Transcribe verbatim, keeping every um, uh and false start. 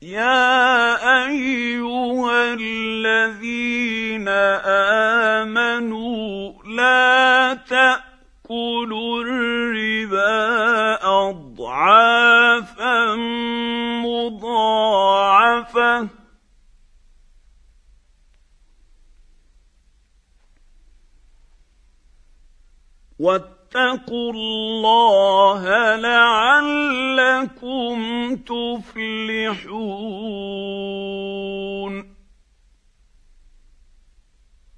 يَا أَيُّهَا الَّذِينَ آمَنُوا لَا تَأْكُلُوا الرِّبَا أَضْعَافًا مُّضَاعَفَةً ۖ وَاتَّقُوا اللَّهَ لَعَلَّكُمْ تُفْلِحُونَ